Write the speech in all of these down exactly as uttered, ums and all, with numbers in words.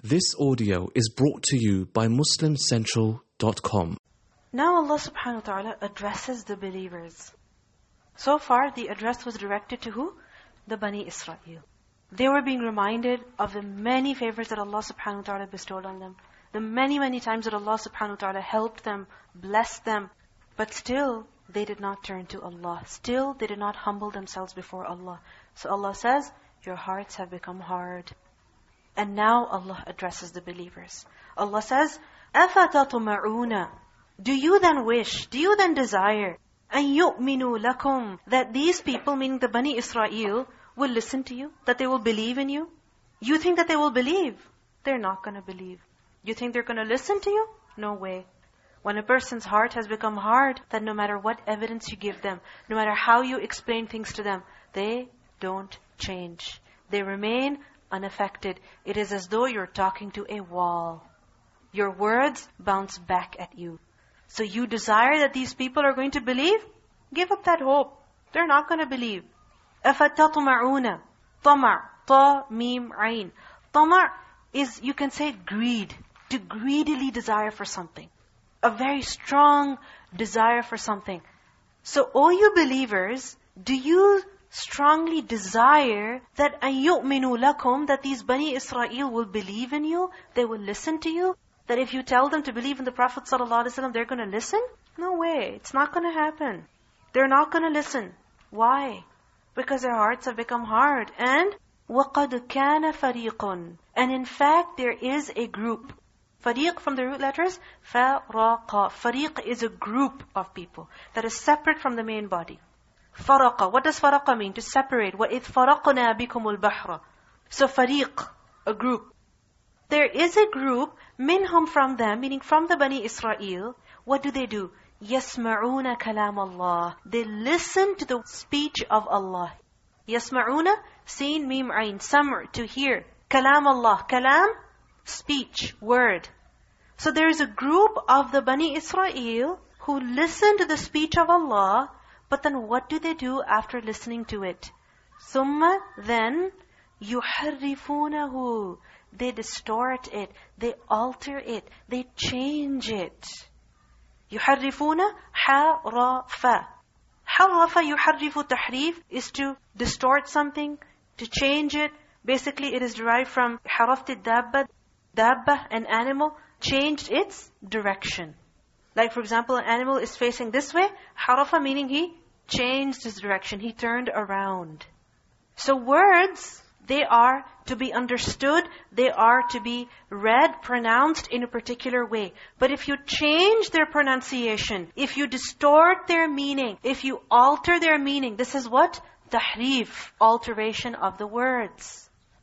This audio is brought to you by muslim central dot com. Now Allah subhanahu wa ta'ala addresses the believers. So far, the address was directed to who? The Bani Israel. They were being reminded of the many favors that Allah subhanahu wa ta'ala bestowed on them. The many, many times that Allah subhanahu wa ta'ala helped them, blessed them. But still, they did not turn to Allah. Still, they did not humble themselves before Allah. So Allah says, your hearts have become hard. And now Allah addresses the believers. Allah says, أَفَتَطْمَعُونَ Do you then wish, do you then desire, أَن يُؤْمِنُوا لَكُمْ That these people, meaning the Bani Israel, will listen to you? That they will believe in you? You think that they will believe? They're not going to believe. You think they're going to listen to you? No way. When a person's heart has become hard, then no matter what evidence you give them, no matter how you explain things to them, they don't change. They remain unaffected. It is as though you're talking to a wall. Your words bounce back at you. So you desire that these people are going to believe? Give up that hope. They're not going to believe. أَفَتَطْمَعُونَ طَمَعْ طَ مِيم عَيْن طَمَعْ is, you can say, greed. To greedily desire for something. A very strong desire for something. So, O you believers, do you strongly desire that أَن يُؤْمِنُوا لَكُمْ That these Bani Israel will believe in you? They will listen to you? That if you tell them to believe in the Prophet ﷺ, they're going to listen? No way. It's not going to happen. They're not going to listen. Why? Because their hearts have become hard. And وَقَدْ كَانَ فَرِيقٌ And in fact, there is a group. Fariq from the root letters, فَرَقَ Fariq is a group of people that is separate from the main body. فَرَقَ What does فَرَقَ mean? To separate. وَإِذْ فَرَقْنَا بِكُمُ الْبَحْرَ So fariq, a group. There is a group, minhum from them, meaning from the Bani Israel. What do they do? يَسْمَعُونَ كَلَامَ اللَّهِ They listen to the speech of Allah. يَسْمَعُونَ Seen, mim, ayn, samr, to hear. Kalam Allah. Kalam, speech, word. So there is a group of the Bani Israel who listen to the speech of Allah, but then what do they do after listening to it? ثُمَّ Then, يُحَرِّفُونَهُ They distort it, they alter it, they change it. يُحَرِّفُونَ حَرَفَ حَرَفَ يُحَرِّفُ tahrif is to distort something, to change it. Basically, it is derived from حَرَفْتِ الدَّابَّةِ Dabba, an animal, changed its direction. Like for example, an animal is facing this way. Harafa meaning he changed his direction. He turned around. So words, they are to be understood. They are to be read, pronounced in a particular way. But if you change their pronunciation, if you distort their meaning, if you alter their meaning, this is what? Tahrif, alteration of the words.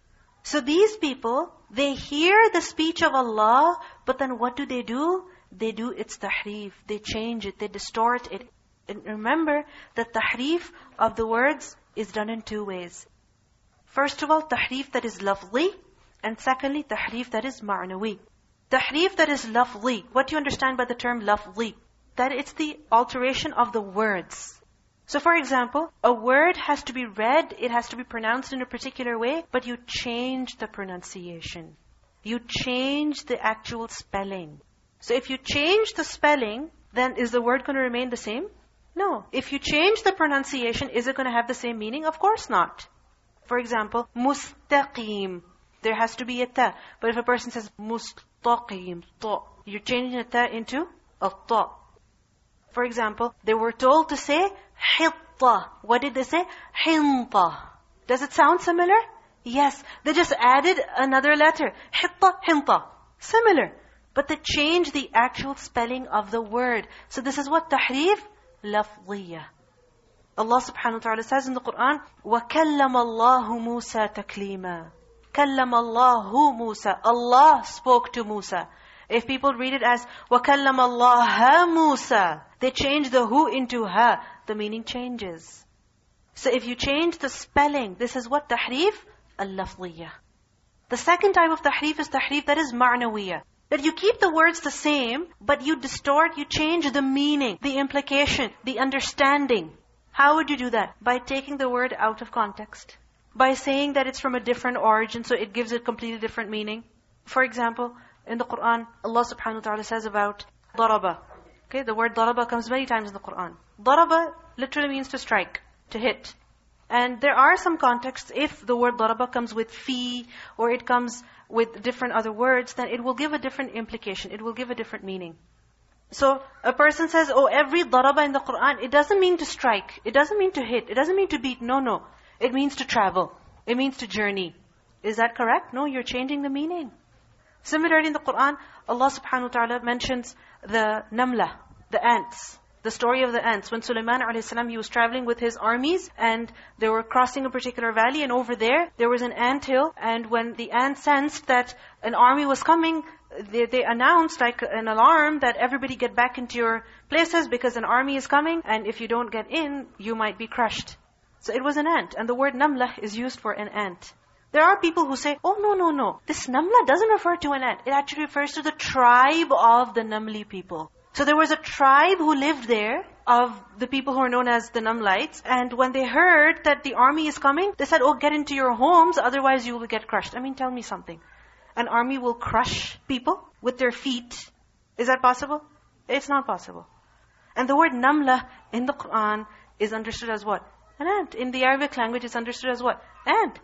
So these people, they hear the speech of Allah, but then what do they do? They do its tahrif. They change it, they distort it. And remember that tahrif of the words is done in two ways. First of all, tahrif that is lafzi, and secondly, tahrif that is ma'nawi. Tahrif that is lafzi. What do you understand by the term lafzi? That it's the alteration of the words. So for example, a word has to be read, it has to be pronounced in a particular way, but you change the pronunciation. You change the actual spelling. So if you change the spelling, then is the word going to remain the same? No. If you change the pronunciation, is it going to have the same meaning? Of course not. For example, mustaqim. There has to be a ta. But if a person says mustaqim, ta, you're changing a ta into a ta. For example, they were told to say hitta. What did they say? Hinta. Does it sound similar? Yes. They just added another letter. Hitta, hinta. Similar. But they changed the actual spelling of the word. So this is what tahrif lafziyah. Allah subhanahu wa ta'ala says in the Quran, وَكَلَّمَ اللَّهُ مُوسَى تَكْلِيمًا كَلَّمَ اللَّهُ مُوسَى Allah spoke to Musa. If people read it as وَكَلَّمَ اللَّهَ مُوسَى they change the hu into ha. The meaning changes. So if you change the spelling, this is what tahrif al-lafziyah. The second type of tahrif is tahrif that is ma'nawiyah. That you keep the words the same, but you distort, you change the meaning, the implication, the understanding. How would you do that? By taking the word out of context. By saying that it's from a different origin, so it gives it completely different meaning. For example, in the Qur'an, Allah subhanahu wa ta'ala says about daraba. Okay, the word daraba comes many times in the Qur'an. Daraba literally means to strike, to hit. And there are some contexts, if the word daraba comes with fi, or it comes with different other words, then it will give a different implication. It will give a different meaning. So, a person says, oh, every daraba in the Qur'an, it doesn't mean to strike. It doesn't mean to hit. It doesn't mean to beat. No, no. It means to travel. It means to journey. Is that correct? No, you're changing the meaning. Similarly, in the Qur'an, Allah subhanahu wa ta'ala mentions the namla, the ants. The story of the ants. When Sulaiman alayhi salam, he was traveling with his armies and they were crossing a particular valley, and over there, there was an ant hill, and when the ants sensed that an army was coming, they, they announced like an alarm that everybody get back into your places because an army is coming, and if you don't get in, you might be crushed. So it was an ant, and the word namla is used for an ant. There are people who say, oh no, no, no, this namla doesn't refer to an ant. It actually refers to the tribe of the Namli people. So there was a tribe who lived there, of the people who are known as the Namlites, and when they heard that the army is coming, they said, oh, get into your homes, otherwise you will get crushed. I mean, tell me something. An army will crush people with their feet. Is that possible? It's not possible. And the word namla in the Qur'an is understood as what? An ant. In the Arabic language, it's understood as what? Ant.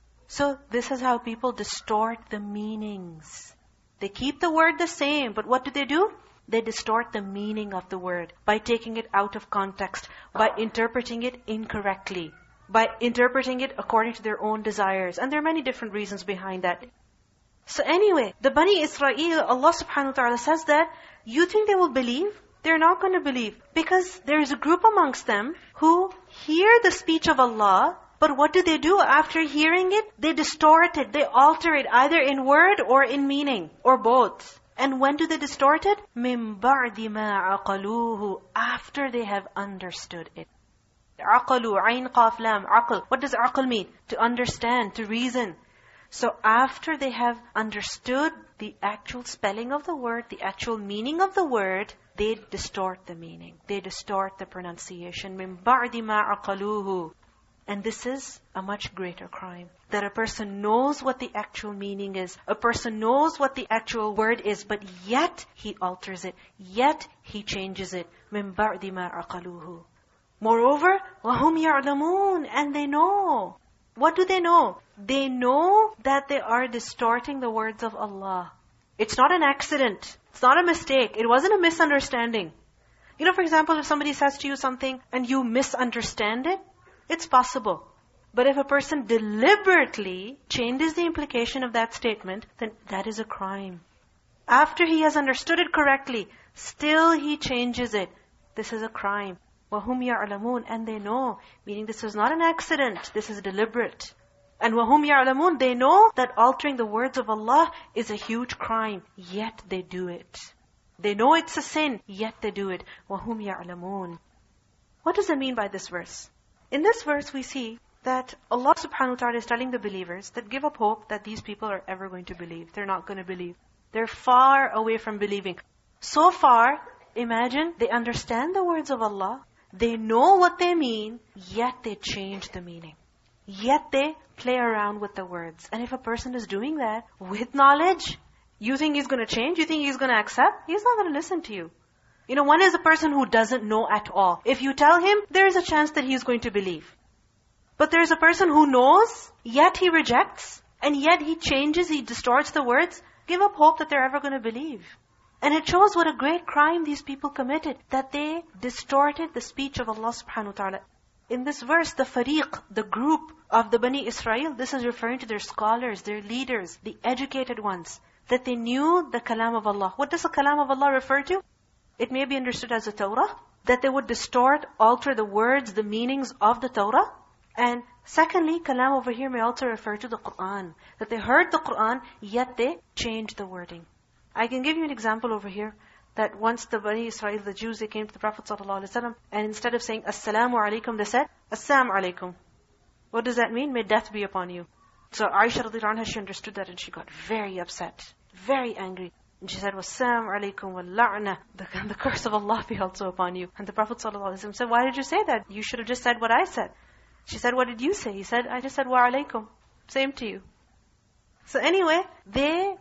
So this is how people distort the meanings. They keep the word the same, but what do they do? They distort the meaning of the word by taking it out of context, by interpreting it incorrectly, by interpreting it according to their own desires. And there are many different reasons behind that. So anyway, the Bani Israel, Allah subhanahu wa ta'ala says that, you think they will believe? They're not going to believe. Because there is a group amongst them who hear the speech of Allah, but what do they do after hearing it? They distort it, they alter it, either in word or in meaning, or both. And when do they distort it? مِن بَعْدِ مَا عَقَلُوهُ, after they have understood it. عَقَلُوا, عَيْن قَافْ لَام, عَقل. What does عَقل mean? To understand, to reason. So after they have understood the actual spelling of the word, the actual meaning of the word, they distort the meaning. They distort the pronunciation. مِن بَعْدِ مَا عَقَلُوهُ. And this is a much greater crime. That a person knows what the actual meaning is. A person knows what the actual word is, but yet he alters it. Yet he changes it. مِن بَعْدِ مَا عَقَلُوهُ. Moreover, وَهُمْ يَعْلَمُونَ. And they know. What do they know? They know that they are distorting the words of Allah. It's not an accident. It's not a mistake. It wasn't a misunderstanding. You know, for example, if somebody says to you something and you misunderstand it, it's possible. But if a person deliberately changes the implication of that statement, then that is a crime. After he has understood it correctly, still he changes it. This is a crime. وَهُمْ يَعْلَمُونَ. And they know. Meaning this was not an accident. This is deliberate. And وَهُمْ يَعْلَمُونَ. They know that altering the words of Allah is a huge crime. Yet they do it. They know it's a sin. Yet they do it. وَهُمْ يَعْلَمُونَ. What does it mean by this verse? In this verse we see that Allah subhanahu wa ta'ala is telling the believers that give up hope that these people are ever going to believe. They're not going to believe. They're far away from believing. So far, imagine, they understand the words of Allah. They know what they mean, yet they change the meaning. Yet they play around with the words. And if a person is doing that with knowledge, you think he's going to change? You think he's going to accept? He's not going to listen to you. You know, one is a person who doesn't know at all. If you tell him, there is a chance that he's going to believe. But there is a person who knows, yet he rejects, and yet he changes, he distorts the words. Give up hope that they're ever going to believe. And it shows what a great crime these people committed, that they distorted the speech of Allah subhanahu wa ta'ala. In this verse, the fariq, the group of the Bani Israel, this is referring to their scholars, their leaders, the educated ones, that they knew the kalam of Allah. What does the kalam of Allah refer to? It may be understood as the Torah, that they would distort, alter the words, the meanings of the Torah. And secondly, kalam over here may also refer to the Qur'an, that they heard the Qur'an, yet they changed the wording. I can give you an example over here, that once the Bani Israel, the Jews, they came to the Prophet ﷺ, and instead of saying, Assalamu alaikum, they said, Assam alaikum. What does that mean? May death be upon you. So Aisha radiallahu anha, she understood that and she got very upset, very angry. And she said, Wassam alaikum wal la'na. The, the curse of Allah be also upon you. And the Prophet ﷺ said, why did you say that? You should have just said what I said. She said, what did you say? He said, I just said, wa alaikum. Same to you. So anyway, they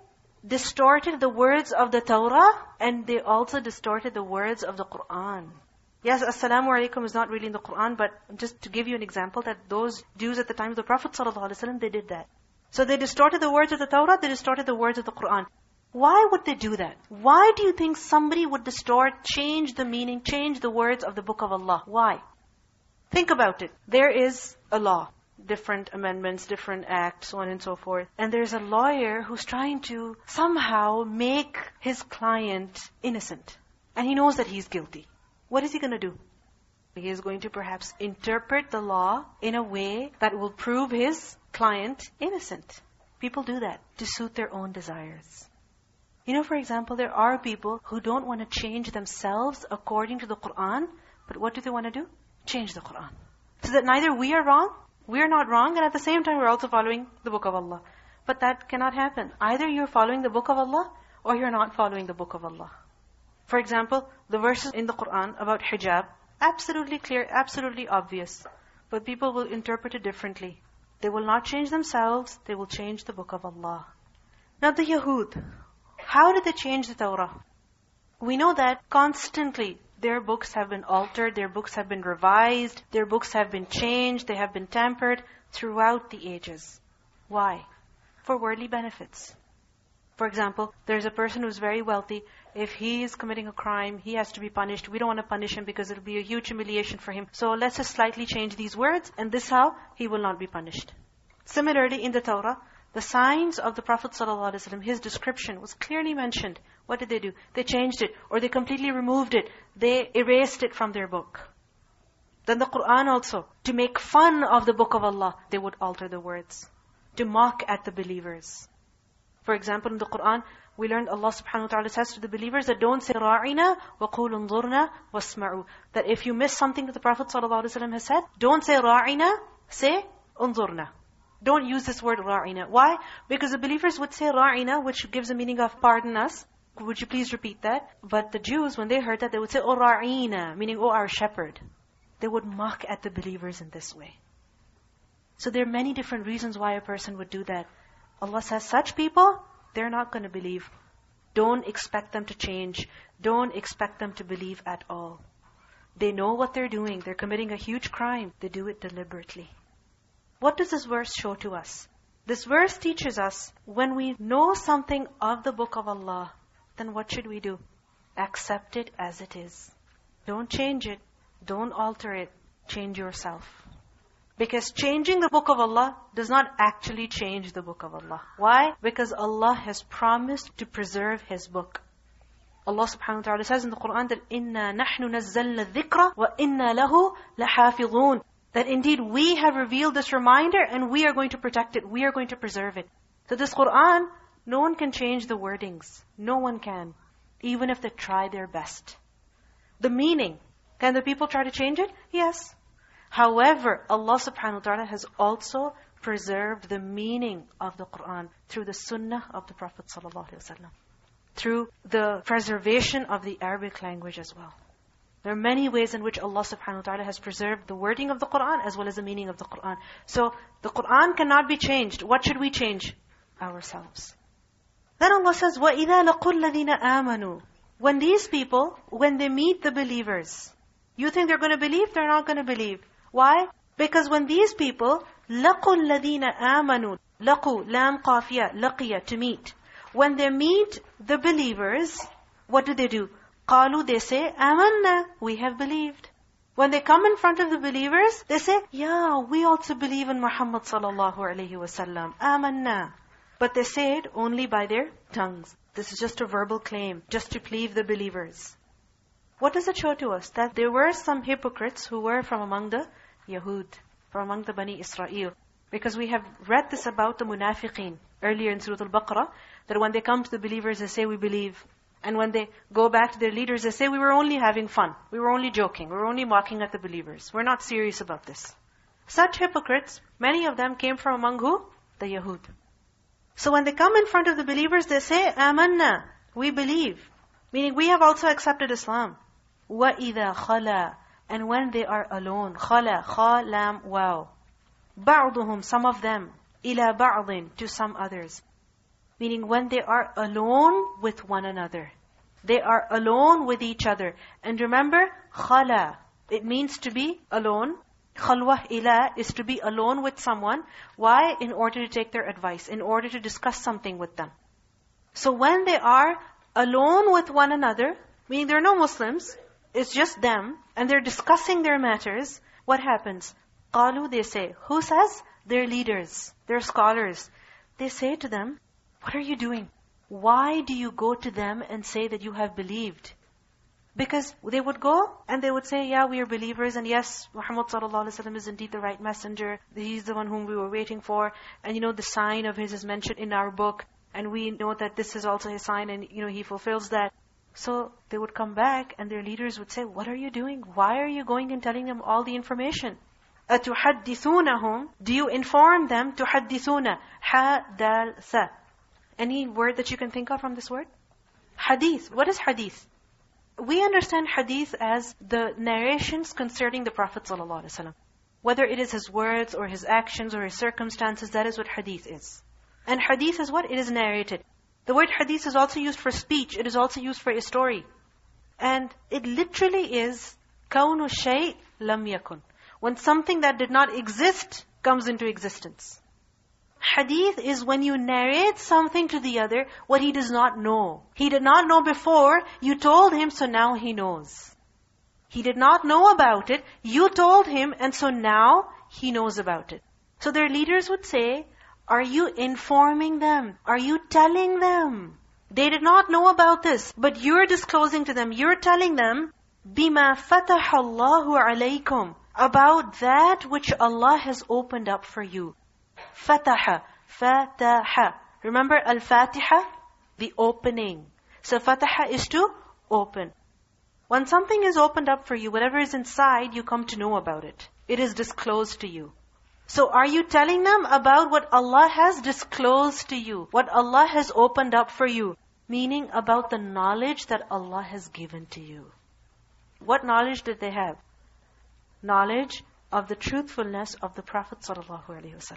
distorted the words of the Torah, and they also distorted the words of the Qur'an. Yes, Assalamu alaikum is not really in the Qur'an, but just to give you an example, that those Jews at the time of the Prophet ﷺ, they did that. So they distorted the words of the Torah, they distorted the words of the Qur'an. Why would they do that? Why do you think somebody would distort, change the meaning, change the words of the Book of Allah? Why? Think about it. There is a law, different amendments, different acts, so on and so forth. And there's a lawyer who's trying to somehow make his client innocent. And he knows that he's guilty. What is he going to do? He is going to perhaps interpret the law in a way that will prove his client innocent. People do that to suit their own desires. You know, for example, there are people who don't want to change themselves according to the Qur'an, but what do they want to do? Change the Qur'an. So that neither we are wrong, we are not wrong, and at the same time we're also following the Book of Allah. But that cannot happen. Either you're following the Book of Allah, or you're not following the Book of Allah. For example, the verses in the Qur'an about hijab, absolutely clear, absolutely obvious. But people will interpret it differently. They will not change themselves, they will change the Book of Allah. Now the Yahud, how did they change the Torah? We know that constantly their books have been altered, their books have been revised, their books have been changed, they have been tampered throughout the ages. Why? For worldly benefits. For example, there's a person who's very wealthy. If he is committing a crime, he has to be punished. We don't want to punish him because it'll be a huge humiliation for him. So let's just slightly change these words, and this how he will not be punished. Similarly, in the Torah, the signs of the Prophet ﷺ, his description was clearly mentioned. What did they do? They changed it, or they completely removed it. They erased it from their book. Then the Qur'an also, to make fun of the Book of Allah, they would alter the words, to mock at the believers. For example, in the Qur'an, we learned Allah subhanahu wa ta'ala says to the believers that don't say ra'ina wa qul unzurna wasma'u. That if you miss something that the Prophet ﷺ has said, don't say ra'ina, say unzurna. Don't use this word ra'ina. Why? Because the believers would say ra'ina, which gives a meaning of pardon us. Would you please repeat that? But the Jews, when they heard that, they would say, O ra'ina, meaning, O our shepherd. They would mock at the believers in this way. So there are many different reasons why a person would do that. Allah says, such people, they're not going to believe. Don't expect them to change. Don't expect them to believe at all. They know what they're doing. They're committing a huge crime. They do it deliberately. What does this verse show to us? This verse teaches us, when we know something of the Book of Allah, then what should we do? Accept it as it is. Don't change it. Don't alter it. Change yourself. Because changing the Book of Allah does not actually change the Book of Allah. Why? Because Allah has promised to preserve His book. Allah subhanahu wa ta'ala says in the Qur'an that إِنَّا نَحْنُ نَزَّلْنَا الذِّكْرَ وَإِنَّا لَهُ لَحَافِظُونَ. That indeed we have revealed this reminder and we are going to protect it. We are going to preserve it. So this Qur'an, no one can change the wordings. No one can. Even if they try their best. The meaning, can the people try to change it? Yes. However, Allah subhanahu wa ta'ala has also preserved the meaning of the Qur'an through the sunnah of the Prophet sallallahu alaihi wasallam. Through the preservation of the Arabic language as well. There are many ways in which Allah subhanahu wa ta'ala has preserved the wording of the Qur'an as well as the meaning of the Qur'an. So, the Qur'an cannot be changed. What should we change? Ourselves. Then Allah says, وَإِذَا لَقُوا الَّذِينَ آمَنُوا. When these people, when they meet the believers, you think they're going to believe? They're not going to believe. Why? Because when these people, لَقُوا الَّذِينَ آمَنُوا. لَقُوا, lam qafiyah, laqiya, to meet. When they meet the believers, what do they do? قَالُوا, they say, آمَنَّا, we have believed. When they come in front of the believers, they say, yeah, we also believe in Muhammad sallallahu alayhi wasallam. آمَنَّا. But they say it only by their tongues. This is just a verbal claim, just to please the believers. What does it show to us? That there were some hypocrites who were from among the Yahud, from among the Bani Israel. Because we have read this about the munafiqeen earlier in Surah Al-Baqarah, that when they come to the believers, they say, we believe. And when they go back to their leaders, they say, we were only having fun. We were only joking. We were only mocking at the believers. We're not serious about this. Such hypocrites, many of them came from among who? The Yahud. So when they come in front of the believers, they say, آمَنَّا, we believe. Meaning we have also accepted Islam. وَإِذَا خَلَا, and when they are alone, خَلَا, خَا, lam, wow. بَعْضُهُمْ, some of them, إِلَى بَعْضٍ, to some others. meaning when they are alone with one another. They are alone with each other. And remember, khala, it means to be alone. Khalwah ila is to be alone with someone. Why? In order to take their advice, in order to discuss something with them. So when they are alone with one another, meaning there are no Muslims, it's just them, and they're discussing their matters, what happens? قَالُوا, they say. Who says? Their leaders, their scholars. They say to them, what are you doing? Why do you go to them and say that you have believed? Because they would go and they would say, yeah, we are believers, and yes, Muhammad sallallahu alaihi wasallam is indeed the right messenger. He's the one whom we were waiting for. And you know, the sign of his is mentioned in our book. And we know that this is also his sign, and you know, he fulfills that. So they would come back and their leaders would say, what are you doing? Why are you going and telling them all the information? أَتُحَدِّثُونَهُمْ, do you inform them? تُحَدِّثُونَ, ha, dal, sa. Any word that you can think of from this word? Hadith. What is hadith? We understand hadith as the narrations concerning the Prophet ﷺ. Whether it is his words or his actions or his circumstances, that is what hadith is. And hadith is what? It is narrated. The word hadith is also used for speech. It is also used for a story. And it literally is كَوْنُ الشَّيْء لَمْ يَكُنْ. When something that did not exist comes into existence. Hadith is when you narrate something to the other, what he does not know. He did not know before, you told him, so now he knows. He did not know about it, you told him, and so now he knows about it. So their leaders would say, are you informing them? Are you telling them? They did not know about this, but you're disclosing to them, you're telling them, بِمَا فَتَحَ اللَّهُ عَلَيْكُمْ, about that which Allah has opened up for you. Fataha, fataha. Remember al-fatiha? The opening. So fataha is to open. When something is opened up for you, whatever is inside, you come to know about it. It is disclosed to you. So are you telling them about what Allah has disclosed to you? What Allah has opened up for you? Meaning about the knowledge that Allah has given to you. What knowledge did they have? Knowledge of the truthfulness of the Prophet ﷺ.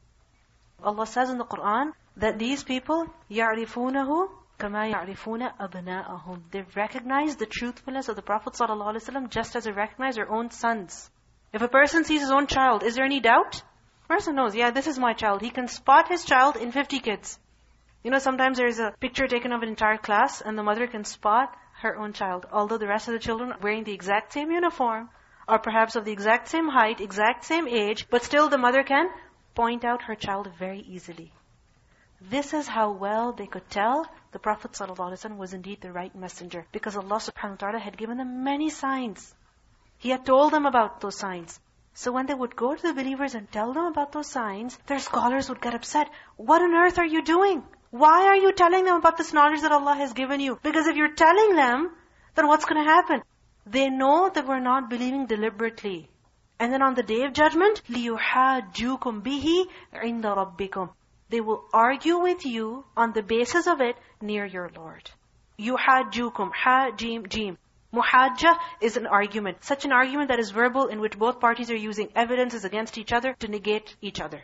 Allah says in the Qur'an that these people, يَعْرِفُونَهُ كَمَا يَعْرِفُونَ أَبْنَاءَهُم. They recognize the truthfulness of the Prophet ﷺ just as they recognize their own sons. If a person sees his own child, is there any doubt? The person knows, yeah, this is my child. He can spot his child in fifty kids. You know, sometimes there is a picture taken of an entire class and the mother can spot her own child. Although the rest of the children are wearing the exact same uniform, or perhaps of the exact same height, exact same age, but still the mother can point out her child very easily. This is how well they could tell the Prophet ﷺ was indeed the right messenger. Because Allah subhanahu wa ta'ala had given them many signs. He had told them about those signs. So when they would go to the believers and tell them about those signs, their scholars would get upset. What on earth are you doing? Why are you telling them about this knowledge that Allah has given you? Because if you're telling them, then what's going to happen? They know that we're not believing deliberately. And then on the Day of Judgment, لِيُحَاجُّكُمْ بِهِ عِنْدَ رَبِّكُمْ. They will argue with you on the basis of it near your Lord. يُحَاجُّكُمْ, ha, jim, jim. Muhajjah is an argument. Such an argument that is verbal, in which both parties are using evidences against each other to negate each other.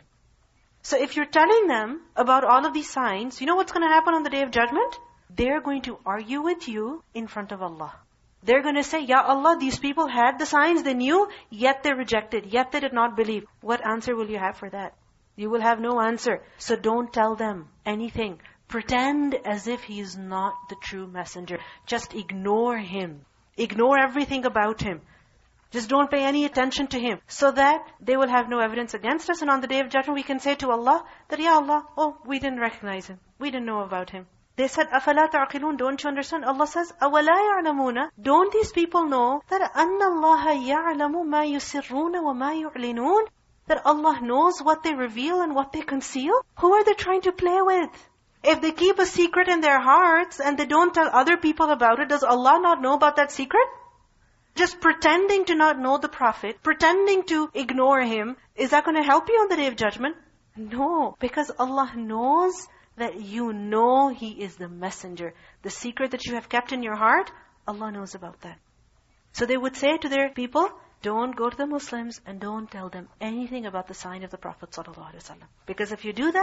So if you're telling them about all of these signs, you know what's going to happen on the Day of Judgment? They're going to argue with you in front of Allah. They're going to say, Ya Allah, these people had the signs, they knew, yet they rejected, yet they did not believe. What answer will you have for that? You will have no answer. So don't tell them anything. Pretend as if he is not the true messenger. Just ignore him. Ignore everything about him. Just don't pay any attention to him. So that they will have no evidence against us. And on the Day of Judgment, we can say to Allah that, Ya Allah, oh, we didn't recognize him. We didn't know about him. They said, أَفَلَا تَعْقِلُونَ, don't you understand? Allah says, أَوَلَا يَعْلَمُونَ, don't these people know that أَنَّ اللَّهَ يَعْلَمُ مَا يُسِرُّونَ وَمَا يُعْلِنُونَ, that Allah knows what they reveal and what they conceal? Who are they trying to play with? If they keep a secret in their hearts and they don't tell other people about it, does Allah not know about that secret? Just pretending to not know the Prophet, pretending to ignore him, is that going to help you on the Day of Judgment? No, because Allah knows that you know He is the messenger. The secret that you have kept in your heart, Allah knows about that. So they would say to their people, don't go to the Muslims and don't tell them anything about the sign of the Prophet ﷺ. Because if you do that,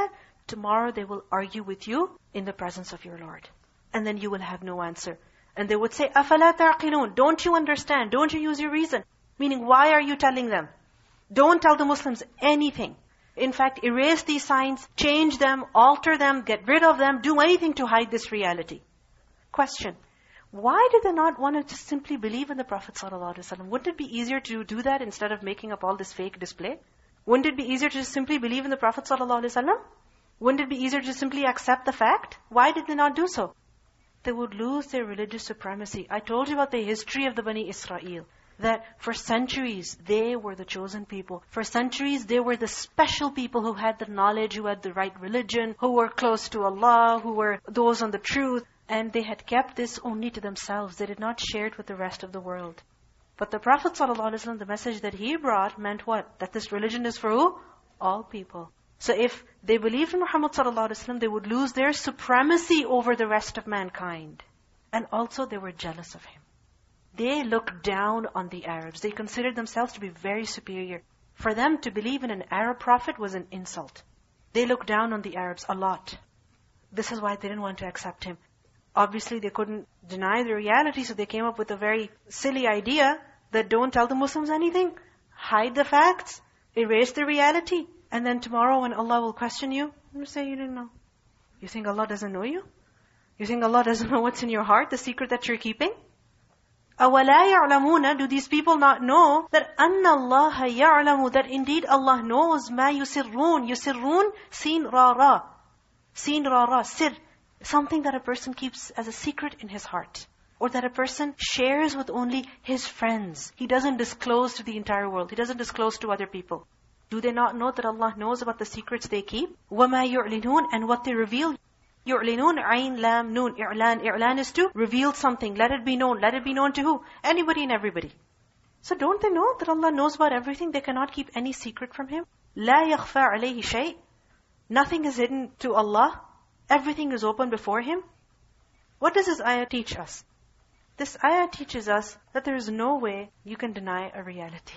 tomorrow they will argue with you in the presence of your Lord. And then you will have no answer. And they would say, أَفَلَا تَعْقِلُونَ? Don't you understand? Don't you use your reason? Meaning, why are you telling them? Don't tell the Muslims anything. In fact, erase these signs, change them, alter them, get rid of them, do anything to hide this reality. Question. Why did they not want to just simply believe in the Prophet ﷺ? Wouldn't it be easier to do that instead of making up all this fake display? Wouldn't it be easier to just simply believe in the Prophet ﷺ? Wouldn't it be easier to simply accept the fact? Why did they not do so? They would lose their religious supremacy. I told you about the history of the Bani Israel. That for centuries, they were the chosen people. For centuries, they were the special people who had the knowledge, who had the right religion, who were close to Allah, who were those on the truth. And they had kept this only to themselves. They did not share it with the rest of the world. But the Prophet ﷺ, the message that he brought meant what? That this religion is for who? All people. So if they believed in Muhammad ﷺ, they would lose their supremacy over the rest of mankind. And also they were jealous of him. They looked down on the Arabs. They considered themselves to be very superior. For them to believe in an Arab prophet was an insult. They looked down on the Arabs a lot. This is why they didn't want to accept him. Obviously, they couldn't deny the reality, so they came up with a very silly idea that don't tell the Muslims anything. Hide the facts. Erase the reality. And then tomorrow when Allah will question you, you say you didn't know. You think Allah doesn't know you? You think Allah doesn't know what's in your heart, the secret that you're keeping? أَوَلَا يَعْلَمُونَ? Do these people not know that أَنَّ اللَّهَ يَعْلَمُ? That indeed Allah knows مَا يُسِرُّونَ. يُسِرُّونَ, sin ra ra. Sin ra ra, sir. Something that a person keeps as a secret in his heart. Or that a person shares with only his friends. He doesn't disclose to the entire world. He doesn't disclose to other people. Do they not know that Allah knows about the secrets they keep? وَمَا يُعْلِنُونَ? And what they reveal. يُعْلِنُونَ عَيْن لَام نُون. إِعْلَان. إِعْلان is to reveal something. Let it be known. Let it be known to who? Anybody and everybody. So don't they know that Allah knows about everything? They cannot keep any secret from Him. لَا يَخْفَى عَلَيْهِ شَيْءٍ. Nothing is hidden to Allah. Everything is open before Him. What does this ayah teach us? This ayah teaches us that there is no way you can deny a reality.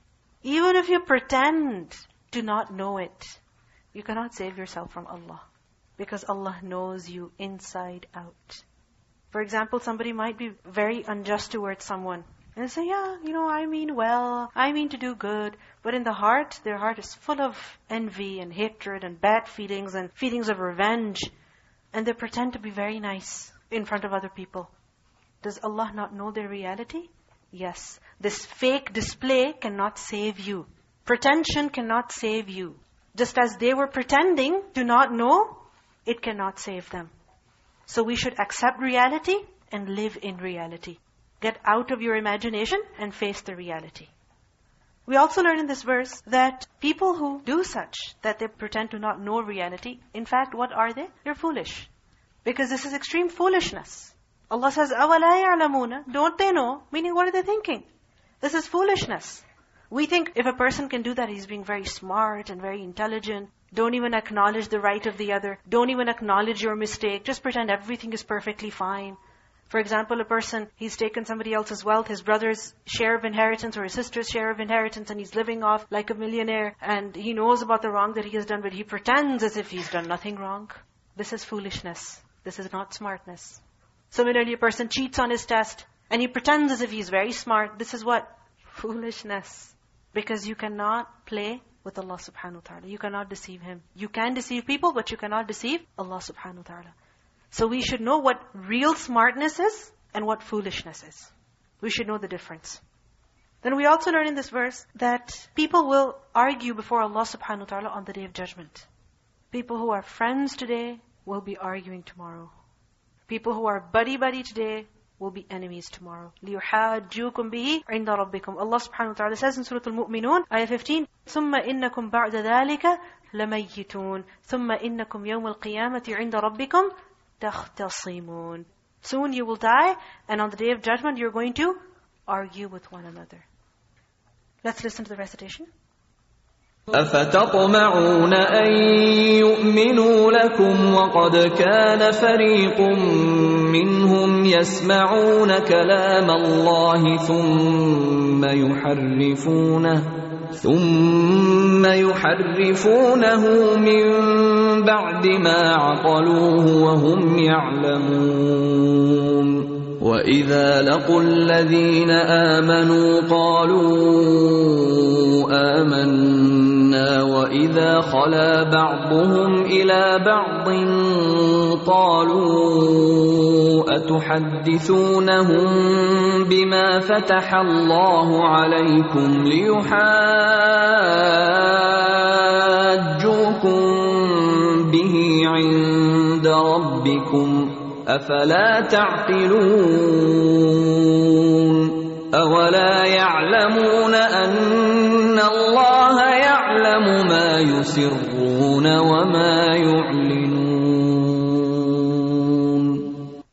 Even if you pretend to not know it, you cannot save yourself from Allah. Because Allah knows you inside out. For example, somebody might be very unjust towards someone. And they say, yeah, you know, I mean well, I mean to do good. But in the heart, their heart is full of envy and hatred and bad feelings and feelings of revenge. And they pretend to be very nice in front of other people. Does Allah not know their reality? Yes. This fake display cannot save you. Pretension cannot save you. Just as they were pretending to not know, it cannot save them. So we should accept reality and live in reality. Get out of your imagination and face the reality. We also learn in this verse that people who do such, that they pretend to not know reality, in fact, what are they? They're foolish. Because this is extreme foolishness. Allah says, أَوَلَا يَعْلَمُونَ? Don't they know? Meaning, what are they thinking? This is foolishness. We think if a person can do that, he's being very smart and very intelligent. Don't even acknowledge the right of the other. Don't even acknowledge your mistake. Just pretend everything is perfectly fine. For example, a person, he's taken somebody else's wealth, his brother's share of inheritance or his sister's share of inheritance, and he's living off like a millionaire, and he knows about the wrong that he has done, but he pretends as if he's done nothing wrong. This is foolishness. This is not smartness. Similarly, a person cheats on his test, and he pretends as if he's very smart. This is what? Foolishness. Because you cannot play with Allah subhanahu wa ta'ala. You cannot deceive Him. You can deceive people, but you cannot deceive Allah subhanahu wa ta'ala. So we should know what real smartness is and what foolishness is. We should know the difference. Then we also learn in this verse that people will argue before Allah subhanahu wa ta'ala on the Day of Judgment. People who are friends today will be arguing tomorrow. People who are buddy-buddy today will be enemies tomorrow. لِيُحَاجُّوكُمْ بِهِ عِنْدَ رَبِّكُمْ. Allah subhanahu wa ta'ala says in Surah Al-Mu'minun, ayah fifteen, ثُمَّ إِنَّكُمْ بَعْدَ ذَلِكَ لَمَيِّتُونَ ثُمَّ إِنَّكُمْ يَوْمَ الْقِيَامَةِ عِنْدَ رَبِّكُمْ تَخْتَصِمُونَ. Soon you will die, and on the Day of Judgment you're going to argue with one another. Let's listen to the recitation. أَفَتَطْمَعُونَ أَن يُؤْمِنُوا لَكُمْ وَقَدْ كَانَ فَرِيقٌ مِّنْهُمْ يَسْمَعُونَ كَلَامَ اللَّهِ ثُمَّ يُحَرِّفُونَهُ ثُمَّ ثم يحرفونه من بعد ما عقلوه وهم يعلمون وإذا لقوا الذين آمنوا قالوا آمنا وإذا خلا بعضهم إلى بعض قالوا أتحدثونهم بما فتح الله عليكم ليحاجوكم به عند ربكم أفلا تعقلون أولا يعلمون أن الله يعلم ما يسرون وما يعلنون.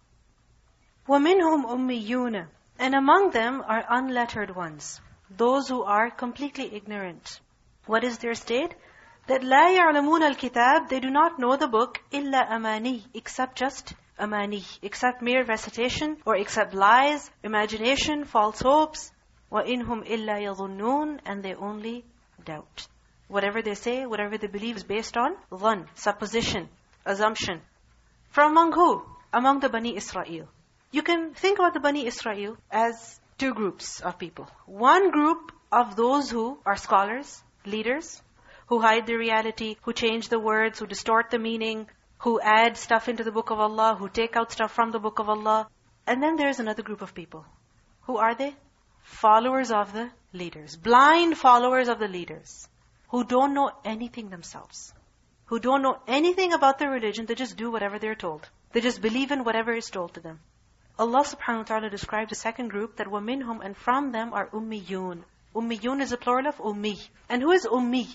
وَمِنْهُمْ أُمِّيُّونَ, and among them are unlettered ones, those who are completely ignorant. What is their state? That لَا يَعْلَمُونَ الْكِتَابِ, they do not know the book, إِلَّا أَمَانِي, except just amani, except mere recitation, or except lies, imagination, false hopes. وَإِنْهُمْ إِلَّا يَظُنُّونَ, and they only doubt. Whatever they say, whatever they believe is based on dhan, supposition, assumption. From among who? Among the Bani Israel. You can think about the Bani Israel as two groups of people. One group of those who are scholars, leaders, who hide the reality, who change the words, who distort the meaning, who add stuff into the book of Allah, who take out stuff from the book of Allah. And then there's another group of people. Who are they? Followers of the leaders. Blind followers of the leaders. Who don't know anything themselves. Who don't know anything about their religion. They just do whatever they're told. They just believe in whatever is told to them. Allah subhanahu wa ta'ala describes a second group that وَمِنْهُمْ, and from them are ummiyun. Ummiyun is a plural of ummi. And who is ummi?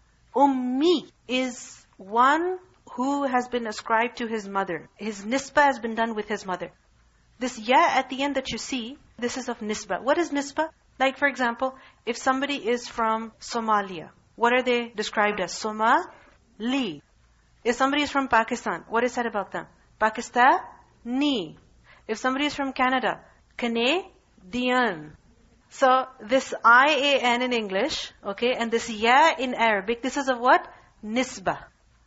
Ummi is one who has been ascribed to his mother. His nisbah has been done with his mother. This ya at the end that you see, this is of nisbah. What is nisbah? Like for example, if somebody is from Somalia, what are they described as? Somali. If somebody is from Pakistan, what is said about them? Pakistani. If somebody is from Canada, Canadian. So this I A N in English, okay, and this ya in Arabic, this is of what? Nisbah.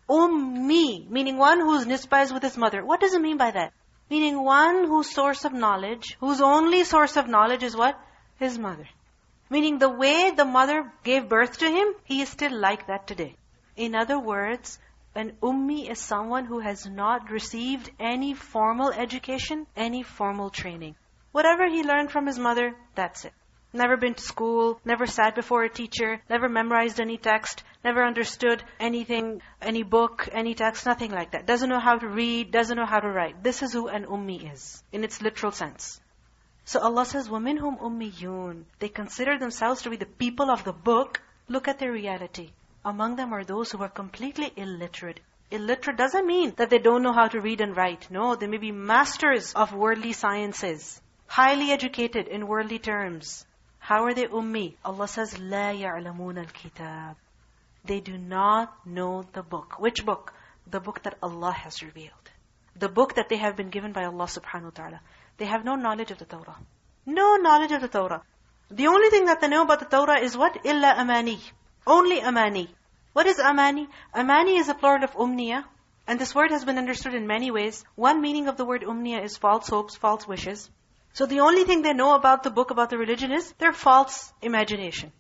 Ummi, meaning one whose nisbah is with his mother. What does it mean by that? Meaning one whose source of knowledge, whose only source of knowledge is what? His mother. Meaning the way the mother gave birth to him, he is still like that today. In other words, an ummi is someone who has not received any formal education, any formal training. Whatever he learned from his mother, that's it. Never been to school, never sat before a teacher, never memorized any text, never understood anything, any book, any text, nothing like that. Doesn't know how to read, doesn't know how to write. This is who an ummi is, in its literal sense. So Allah says, وَمِنْهُمْ أُمِّيُّونَ, they consider themselves to be the people of the book. Look at their reality. Among them are those who are completely illiterate. Illiterate doesn't mean that they don't know how to read and write. No, they may be masters of worldly sciences, highly educated in worldly terms. How are they ummi? Allah says, لَا يَعْلَمُونَ الْكِتَابِ, they do not know the book. Which book? The book that Allah has revealed. The book that they have been given by Allah subhanahu wa ta'ala. They have no knowledge of the Torah. No knowledge of the Torah. The only thing that they know about the Torah is what? إِلَّا أَمَانِي. Only amani. What is amani? Amani is a plural of umniya. And this word has been understood in many ways. One meaning of the word umniya is false hopes, false wishes. So the only thing they know about the book, about the religion is their false imagination.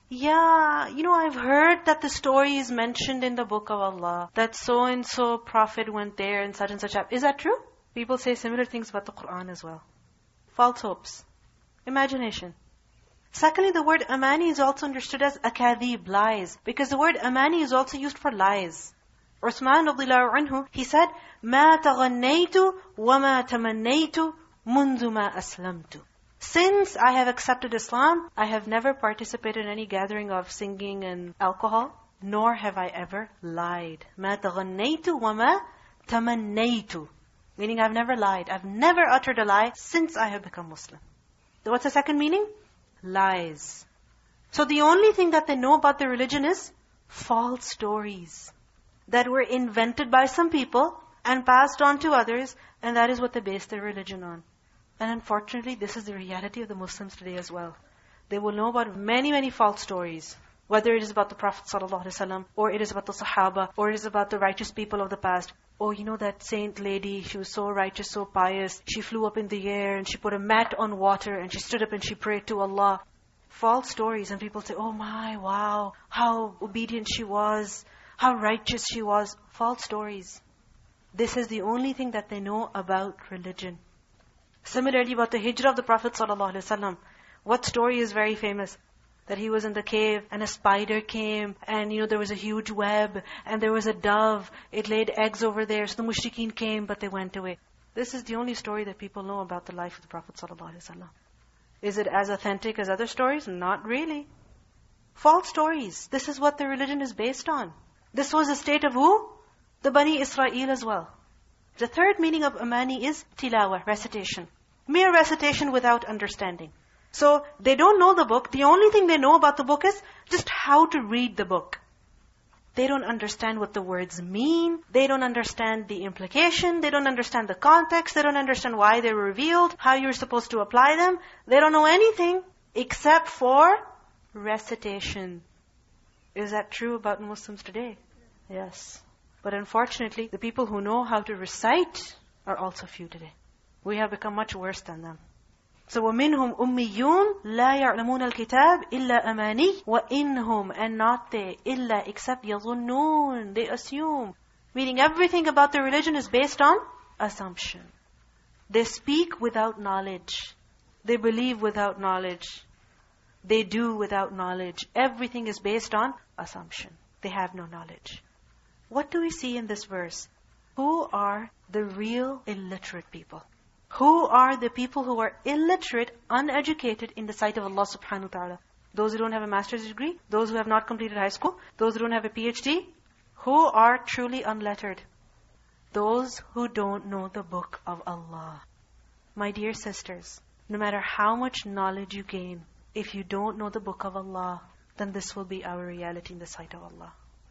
Yeah, you know, I've heard that the story is mentioned in the book of Allah, that so-and-so prophet went there and such and such. Is that true? People say similar things about the Qur'an as well. False hopes. Imagination. Secondly, the word amani is also understood as akadhib, lies. Because the word amani is also used for lies. Uthman radhiyallahu anhu, he said, مَا تَغَنَّيْتُ وَمَا تَمَنَّيْتُ مُنْذُ مَا أَسْلَمْتُ. Since I have accepted Islam, I have never participated in any gathering of singing and alcohol, nor have I ever lied. مَا تَغَنَّيْتُ وَمَا تَمَنَّيْتُ. Meaning I've never lied. I've never uttered a lie since I have become Muslim. So what's the second meaning? Lies. So the only thing that they know about their religion is false stories that were invented by some people and passed on to others, and that is what they base their religion on. And unfortunately, this is the reality of the Muslims today as well. They will know about many, many false stories. Whether it is about the Prophet ﷺ, or it is about the Sahaba, or it is about the righteous people of the past. Oh, you know that saint lady, she was so righteous, so pious. She flew up in the air and she put a mat on water and she stood up and she prayed to Allah. False stories, and people say, oh my, wow, how obedient she was, how righteous she was. False stories. This is the only thing that they know about religion. Similarly, about the hijrah of the Prophet ﷺ, what story is very famous? That he was in the cave and a spider came and you know there was a huge web and there was a dove. It laid eggs over there. So the mushrikeen came but they went away. This is the only story that people know about the life of the Prophet ﷺ. Is it as authentic as other stories? Not really. False stories. This is what the religion is based on. This was the state of who? The Bani Israel as well. The third meaning of amani is tilawa, recitation. Mere recitation without understanding. So they don't know the book. The only thing they know about the book is just how to read the book. They don't understand what the words mean. They don't understand the implication. They don't understand the context. They don't understand why they were revealed, how you're supposed to apply them. They don't know anything except for recitation. Is that true about Muslims today? Yes. But unfortunately, the people who know how to recite are also few today. We have become much worse than them. So وَمِنْهُمْ أُمِّيُّونَ لَا يَعْلَمُونَ الْكِتَابِ إِلَّا أَمَانِيٌّ وَإِنْهُمْ and not they إِلَّا except يَظُنُّونَ they assume. Meaning everything about their religion is based on assumption. They speak without knowledge. They believe without knowledge. They do without knowledge. Everything is based on assumption. They have no knowledge. What do we see in this verse? Who are the real illiterate people? Who are the people who are illiterate, uneducated in the sight of Allah subhanahu wa ta'ala? Those who don't have a master's degree? Those who have not completed high school? Those who don't have a P H D? Who are truly unlettered? Those who don't know the book of Allah. My dear sisters, no matter how much knowledge you gain, if you don't know the book of Allah, then this will be our reality in the sight of Allah.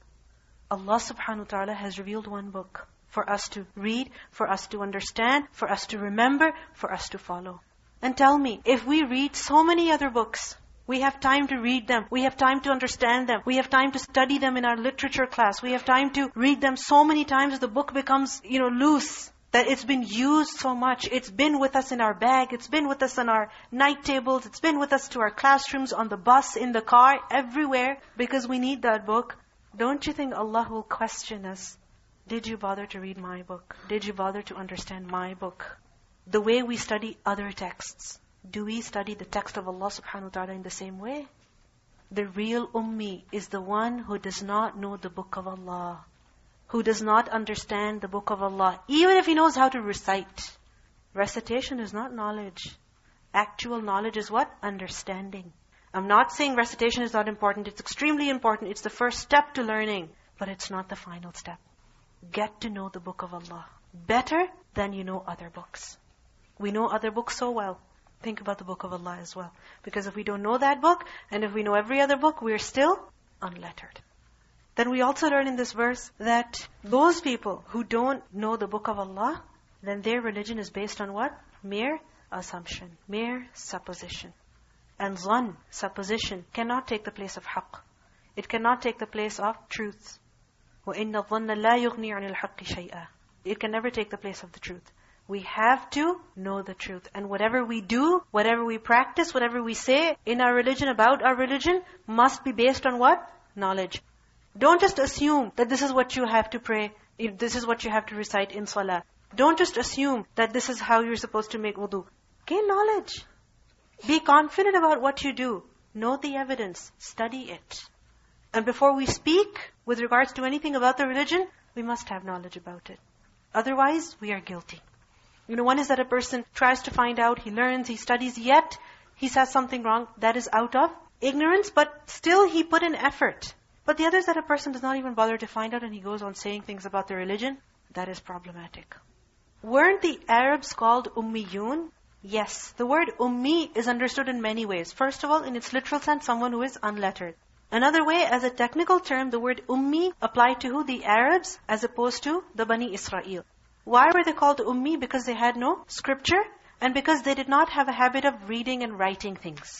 Allah subhanahu wa ta'ala has revealed one book for us to read, for us to understand, for us to remember, for us to follow. And tell me, if we read so many other books, we have time to read them, we have time to understand them, we have time to study them in our literature class, we have time to read them so many times, the book becomes, you know, loose, that it's been used so much. It's been with us in our bag, it's been with us on our night tables, it's been with us to our classrooms, on the bus, in the car, everywhere, because we need that book. Don't you think Allah will question us? Did you bother to read my book? Did you bother to understand my book? The way we study other texts, do we study the text of Allah subhanahu wa ta'ala in the same way? The real ummi is the one who does not know the book of Allah, who does not understand the book of Allah, even if he knows how to recite. Recitation is not knowledge. Actual knowledge is what? Understanding. I'm not saying recitation is not important. It's extremely important. It's the first step to learning. But it's not the final step. Get to know the book of Allah better than you know other books. We know other books so well. Think about the book of Allah as well. Because if we don't know that book, and if we know every other book, we're still unlettered. Then we also learn in this verse that those people who don't know the book of Allah, then their religion is based on what? Mere assumption, mere supposition. And zan, supposition, cannot take the place of haqq. It cannot take the place of truth. وَإِنَّ الظَّنَّ لَا يُغْنِي عَنِ الْحَقِّ شَيْئًا. It can never take the place of the truth. We have to know the truth. And whatever we do, whatever we practice, whatever we say in our religion, about our religion, must be based on what? Knowledge. Don't just assume that this is what you have to pray, if this is what you have to recite in salah. Don't just assume that this is how you're supposed to make wudu. Gain knowledge. Be confident about what you do. Know the evidence. Study it. And before we speak with regards to anything about the religion, we must have knowledge about it. Otherwise, we are guilty. You know, one is that a person tries to find out, he learns, he studies, yet he says something wrong. That is out of ignorance, but still he put in effort. But the other is that a person does not even bother to find out and he goes on saying things about the religion. That is problematic. Weren't the Arabs called ummiyun? Yes. The word ummi is understood in many ways. First of all, in its literal sense, someone who is unlettered. Another way, as a technical term, the word ummi applied to who? The Arabs, as opposed to the Bani Israel. Why were they called ummi? Because they had no scripture, and because they did not have a habit of reading and writing things.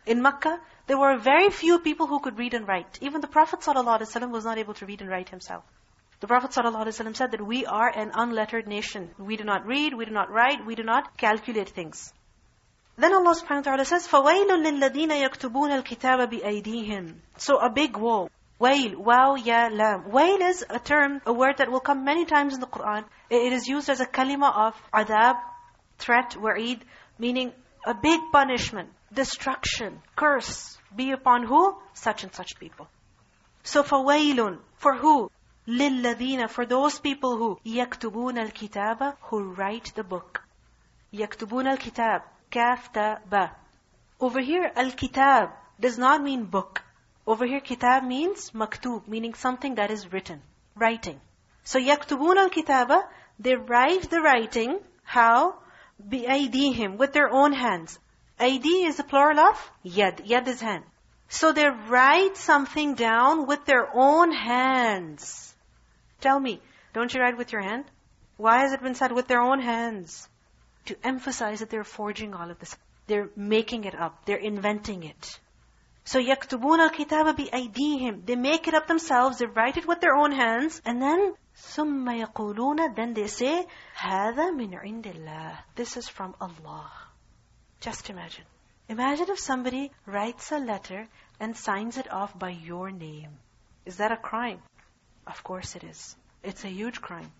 In Makkah, there were very few people who could read and write. Even the Prophet ﷺ was not able to read and write himself. The Prophet ﷺ said that we are an unlettered nation. We do not read, we do not write, we do not calculate things. Then Allah subhanahu wa ta'ala says, فَوَيْلٌ لِلَّذِينَ يَكْتُبُونَ الْكِتَابَ بِأَيْدِيهِمْ. So a big woe. Wail, waw, ya, lam. Wail is a term, a word that will come many times in the Qur'an. It is used as a kalima of adab, threat, wa'id, meaning a big punishment, destruction, curse, be upon who? Such and such people. So فَوَيْلٌ, for who? لِلَّذِينَ, for those people who يَكْتُبُونَ الْكِتَابَ, who write the book. يَكْتُبُونَ الْكِتَابَ, kaf, ta, ba. Over here, al-kitab does not mean book. Over here, kitab means maktub, meaning something that is written, writing. So يَكْتُبُونَ الْكِتَابَ, they write the writing, how? بِأَيْدِيهِمْ, with their own hands. Aidi is a plural of yad. Yad is hand. So they write something down with their own hands. Tell me, don't you write with your hand? Why has it been said with their own hands? To emphasize that they're forging all of this. They're making it up. They're inventing it. So يَكْتُبُونَ الْكِتَابَ بِأَيْدِيهِمْ. They make it up themselves. They write it with their own hands. And then, ثُمَّ يَقُولُونَ, then they say, هَذَا مِنْ عِنْدِ اللَّهِ. This is from Allah. Just imagine. Imagine if somebody writes a letter and signs it off by your name. Is that a crime? Of course it is. It's a huge crime.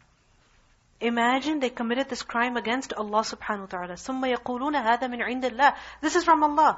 Imagine they committed this crime against Allah subhanahu wa ta'ala. ثُمَّ يَقُولُونَ هَذَا مِنْ عِنْدِ اللَّهِ. This is from Allah.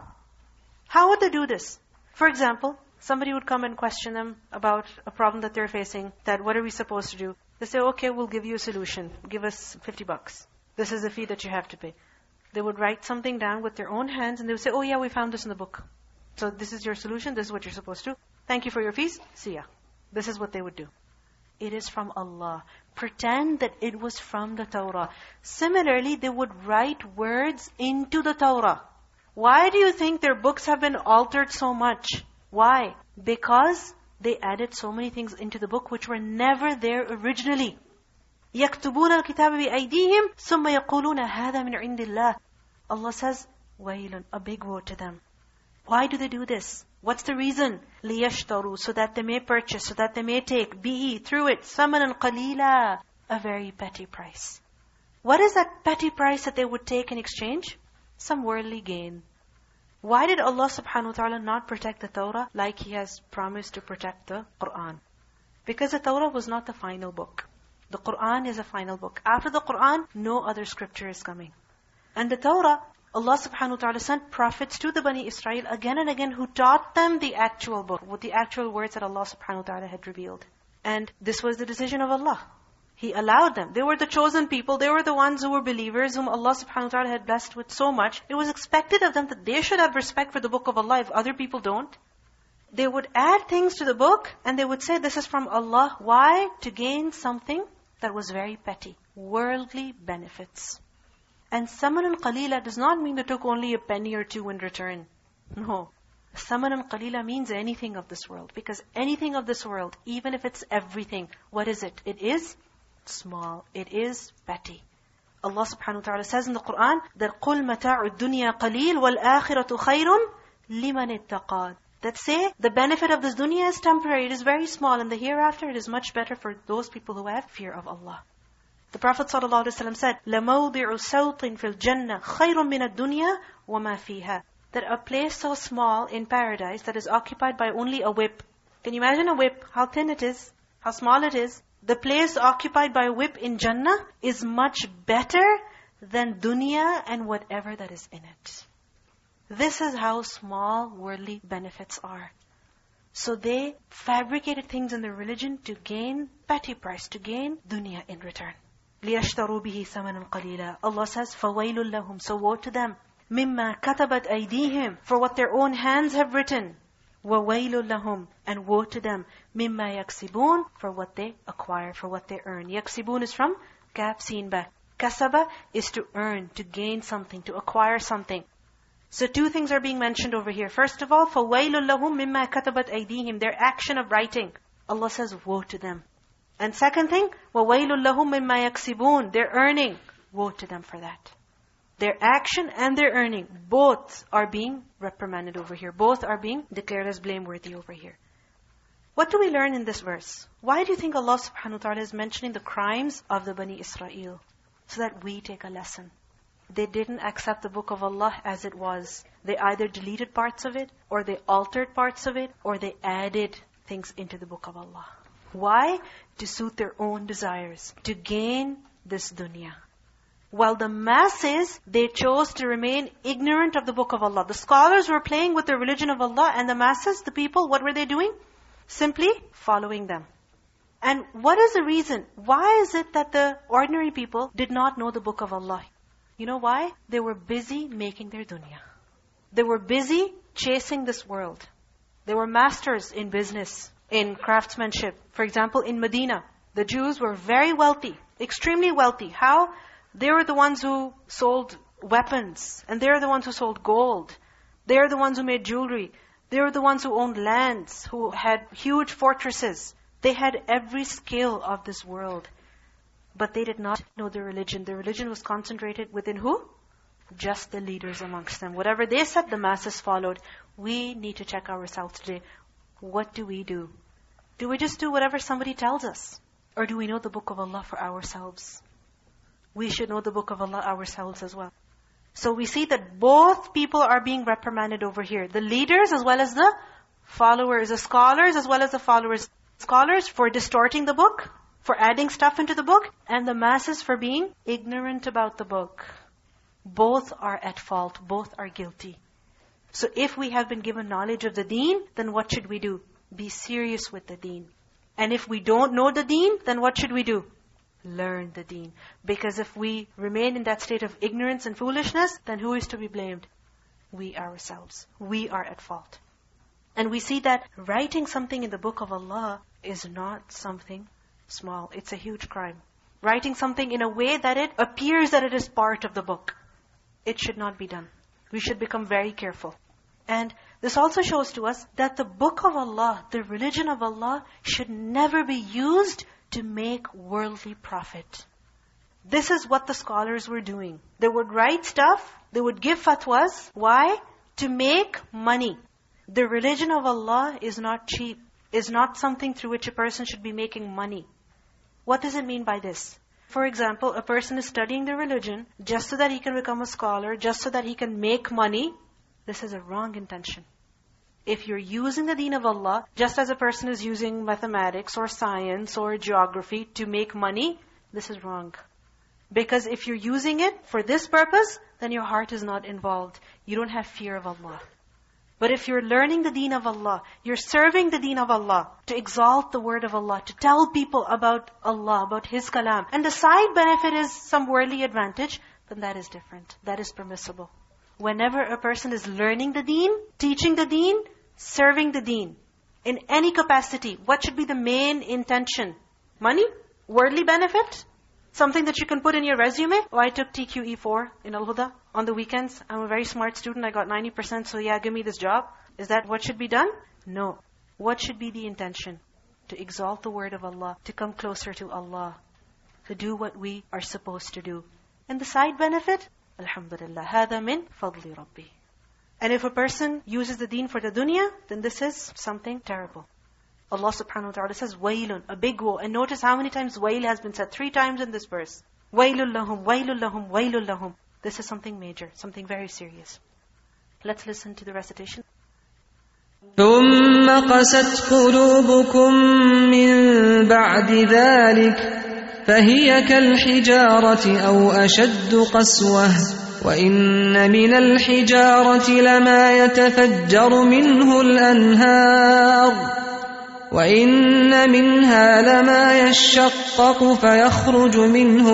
How would they do this? For example, somebody would come and question them about a problem that they're facing, that what are we supposed to do? They say, okay, we'll give you a solution. Give us fifty bucks. This is the fee that you have to pay. They would write something down with their own hands and they would say, oh yeah, we found this in the book. So this is your solution, this is what you're supposed to do. Thank you for your fees, see ya. This is what they would do. It is from Allah. Pretend that it was from the Torah. Similarly, they would write words into the Torah. Why do you think their books have been altered so much? Why? Because they added so many things into the book which were never there originally. يَكْتُبُونَ الْكِتَابَ بِأَيْدِيهِمْ ثُمَّ يَقُولُونَ هَذَا مِنْ عِنْدِ اللَّهِ. Allah says, وَيْلٌ, a big woe to them. Why do they do this? What's the reason? لِيَشْتَرُوا, so that they may purchase, so that they may take, bihi, through it, ثَمَنًا قَلِيلًا, a very petty price. What is that petty price that they would take in exchange? Some worldly gain. Why did Allah subhanahu wa ta'ala not protect the Torah like He has promised to protect the Qur'an? Because the Torah was not the final book. The Qur'an is a final book. After the Qur'an, no other scripture is coming. And the Torah, Allah subhanahu wa ta'ala sent prophets to the Bani Israel again and again who taught them the actual book, with the actual words that Allah subhanahu wa ta'ala had revealed. And this was the decision of Allah. He allowed them. They were the chosen people. They were the ones who were believers, whom Allah subhanahu wa ta'ala had blessed with so much. It was expected of them that they should have respect for the book of Allah if other people don't. They would add things to the book and they would say, this is from Allah. Why? To gain something that was very petty. Worldly benefits. And samanan qalila does not mean they took only a penny or two in return. No. Samanan qalila means anything of this world. Because anything of this world, even if it's everything, what is it? It is small. It is petty. Allah subhanahu wa ta'ala says in the Qur'an that قُلْ مَتَاعُ الدُّنْيَا قَلِيلٌ وَالْآخِرَةُ خَيْرٌ لِمَنِ اتَّقَادٍ. That say, the benefit of this dunya is temporary, it is very small, and the hereafter it is much better for those people who have fear of Allah. The Prophet ﷺ said, لَمَوْضِعُ سَوْطٍ فِي الْجَنَّةِ خَيْرٌ مِنَ الدُّنْيَا وَمَا فِيهَا. That a place so small in paradise that is occupied by only a whip. Can you imagine a whip? How thin it is? How small it is? The place occupied by a whip in Jannah is much better than dunya and whatever that is in it. This is how small worldly benefits are. So they fabricated things in their religion to gain petty price, to gain dunya in return. لِيَشْتَرُوا بِهِ ثَمَنًا قَلِيلًا. Allah says, فَوَيْلٌ لَهُمْ. So woe to them. مِمَّا كَتَبَتْ أَيْدِيهِمْ. For what their own hands have written. وَوَيْلٌ لَهُمْ. And woe to them. مِمَّا يَكْسِبُونَ. For what they acquire, for what they earn. يَكْسِبُونَ is from kaf, sin, ba. Kasaba is to earn, to gain something, to acquire something. So two things are being mentioned over here. First of all, فَوَيْلٌ لَهُمْ مِمَّا كَتَبَتْ أَيْدِيهِمْ. Their action of writing. Allah says, woe to them. And second thing, وَوَيْلٌ لَهُمْ مِمَّا يَكْسِبُونَ. Their earning. Woe to them for that. Their action and their earning, both are being reprimanded over here. Both are being declared as blameworthy over here. What do we learn in this verse? Why do you think Allah subhanahu wa ta'ala is mentioning the crimes of the Bani Israel? So that we take a lesson. They didn't accept the book of Allah as it was. They either deleted parts of it, or they altered parts of it, or they added things into the book of Allah. Why? To suit their own desires, to gain this dunya. While the masses, they chose to remain ignorant of the book of Allah. The scholars were playing with the religion of Allah, and the masses, the people, what were they doing? Simply following them. And what is the reason? Why is it that the ordinary people did not know the book of Allah? You know why? They were busy making their dunya. They were busy chasing this world. They were masters in business, in craftsmanship. For example, in Medina, the Jews were very wealthy, extremely wealthy. How? They were the ones who sold weapons. And they were the ones who sold gold. They are the ones who made jewelry. They were the ones who owned lands, who had huge fortresses. They had every skill of this world. But they did not know the religion. The religion was concentrated within who? Just the leaders amongst them. Whatever they said, the masses followed. We need to check ourselves today. What do we do? Do we just do whatever somebody tells us? Or do we know the book of Allah for ourselves? We should know the book of Allah ourselves as well. So we see that both people are being reprimanded over here. The leaders as well as the followers. The scholars as well as the followers. Scholars for distorting the book, for adding stuff into the book, and the masses for being ignorant about the book. Both are at fault. Both are guilty. So if we have been given knowledge of the deen, then what should we do? Be serious with the deen. And if we don't know the deen, then what should we do? Learn the deen. Because if we remain in that state of ignorance and foolishness, then who is to be blamed? We ourselves. We are at fault. And we see that writing something in the book of Allah is not something small. It's a huge crime. Writing something in a way that it appears that it is part of the book. It should not be done. We should become very careful. And this also shows to us that the book of Allah, the religion of Allah, should never be used to make worldly profit. This is what the scholars were doing. They would write stuff, they would give fatwas. Why? To make money. The religion of Allah is not cheap, is not something through which a person should be making money. What does it mean by this? For example, a person is studying the religion just so that he can become a scholar, just so that he can make money. This is a wrong intention. If you're using the deen of Allah, just as a person is using mathematics or science or geography to make money, this is wrong. Because if you're using it for this purpose, then your heart is not involved. You don't have fear of Allah. But if you're learning the deen of Allah, you're serving the deen of Allah, to exalt the word of Allah, to tell people about Allah, about His kalam, and the side benefit is some worldly advantage, then that is different. That is permissible. Whenever a person is learning the deen, teaching the deen, serving the deen, in any capacity, what should be the main intention? Money? Worldly benefit? Something that you can put in your resume? Oh, I took T Q E four in Al-Huda on the weekends. I'm a very smart student. I got ninety percent, so yeah, give me this job. Is that what should be done? No. What should be the intention? To exalt the word of Allah, to come closer to Allah, to do what we are supposed to do. And the side benefit? Alhamdulillah, هَذَا مِنْ فَضْلِ رَبِّي. And if a person uses the deen for the dunya, then this is something terrible. Allah subhanahu wa ta'ala says, wailun, a big woe. And notice how many times wail has been said. Three times in this verse. Wailul lahum, wailul lahum, wailul lahum. This is something major, something very serious. Let's listen to the recitation. ثُمَّ قَسَتْ قُلُوبُكُم مِّن بَعْدِ ذَلِكَ فهي كالحجارة أو أشد قسوة وإن من الحجارة لما يتفجر منه الأنهار وإن منها لما يشقق فيخرج منه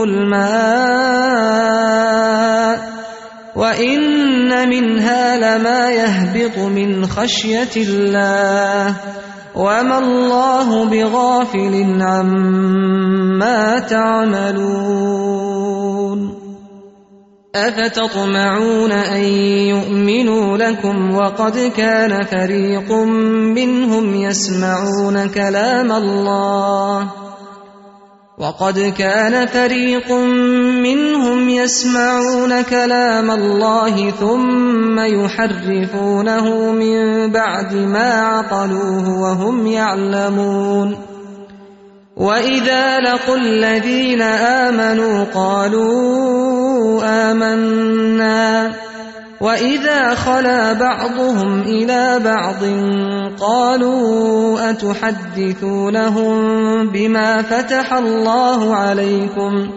الماء وإن منها لما يهبط من خشية الله وَمَا اللَّهُ بِغَافِلٍ عَمَّا تَعْمَلُونَ أَفَتَطْمَعُونَ أَن يُؤْمِنُوا لَكُمْ وَقَدْ كَانَ فَرِيقٌ مِّنْهُمْ يَسْمَعُونَ كَلَامَ اللَّهِ وقد كان فريق منهم يسمعون كلام الله ثم يحرفونه من بعد ما عقلوه وهم يعلمون وإذا لقوا الذين آمنوا قالوا آمنا وإذا خلا بعضهم إلى بعض قالوا أتحدثونهم بما فتح الله عليكم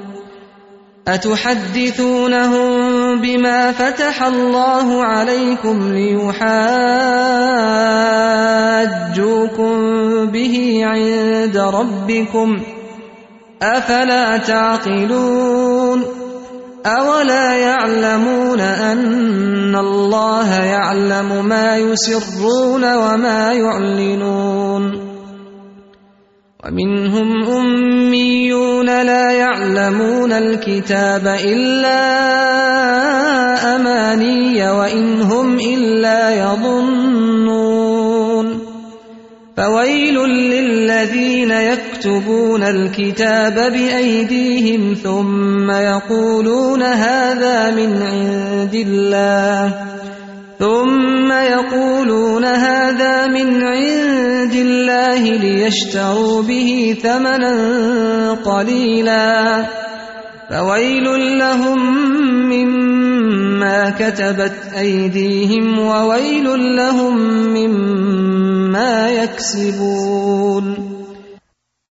أتحدثونهم بما فتح الله عليكم ليحاجوكم به عند ربكم أفلا تعقلون أولا يعلمون أن الله يعلم ما يسرون وما يعلنون ومنهم أميون لا يعلمون الكتاب إلا أماني وإن هم إلا يظنون فويل للذين يكتبون الكتاب بأيديهم ثم يقولون هذا من عند الله ثم يقولون هذا من عند الله ليشتروا به ثمنا قليلا فويل لهم مما كتبت أيديهم وويل لهم مما يكسبون